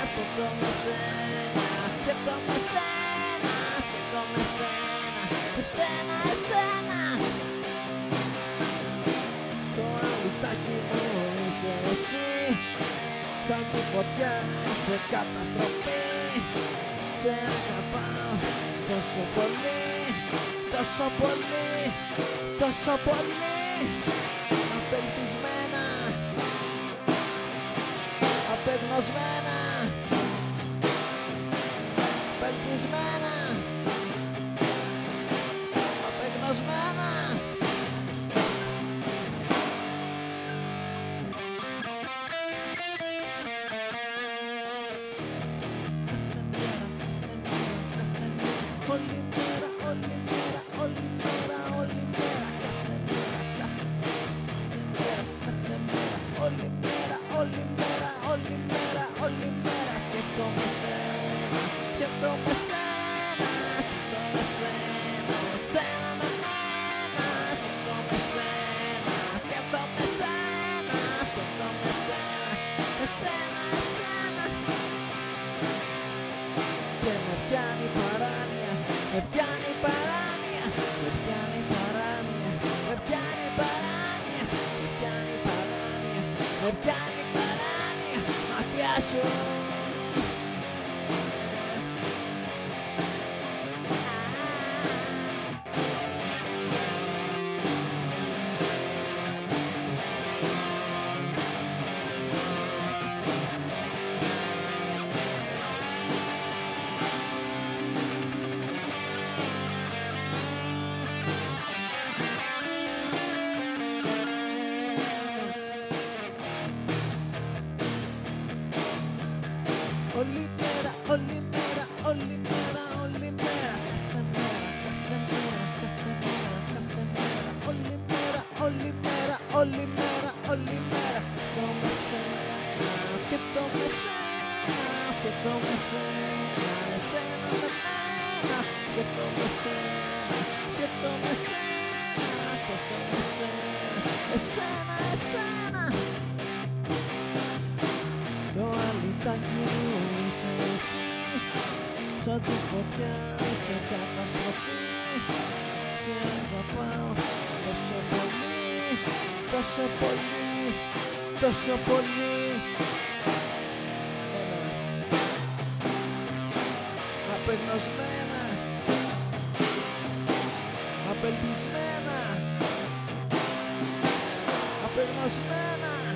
σκέφτομαι σένα, σκέφτομαι σένα, σκέφτομαι σένα, εσένα, εσένα. Το αλυτάκι μου είσαι εσύ, σαν τη φωτιά σε καταστροφή. Σε αγαπάω τόσο πολύ, τόσο πολύ, τόσο πολύ. Απελπισμένα, απεγνωσμένα, απελπισμένα, απεγνωσμένα. Όλη μέρα, όλη μέρα, όλη μέρα, όλη μέρα, κάθε μέρα, όλη μέρα, όλη μέρα, όλη μέρα, όλη μέρα. Σκέφτομαι σένα, σκέφτομαι σένα, σκέφτομαι σένα, σένα με μένα. Σκέφτομαι σένα, σκέφτομαι σένα, σκέφτομαι σένα, εσένα, εσένα. Και με πιάνει παράνοια, με πιάνει παράνοια, με πιάνει παράνοια, με πιάνει παράνοια, με πιάνει παράνοια, με πιάνει παράνοια, μακριά σου. Όλη μέρα, όλη μέρα, όλη μέρα, όλη μέρα, κάθε μέρα, κάθε μέρα, κάθε μέρα, κάθε μέρα, όλη μέρα, όλη μέρα, όλη μέρα, όλη μέρα. Σκέφτομαι σένα, σκέφτομαι σένα, εσένα με μένα. Σκέφτομαι σένα, σκέφτομαι σένα, σκέφτομαι σένα, εσένα, εσένα. Το αλυτάκι μου είσαι εσύ, σαν τη φωτιά σε καταστροφή. Σε αγαπάω τόσο πολύ, τόσο πολύ, τόσο πολύ. Απεγνωσμένα, απελπισμένα, απεγνωσμένα.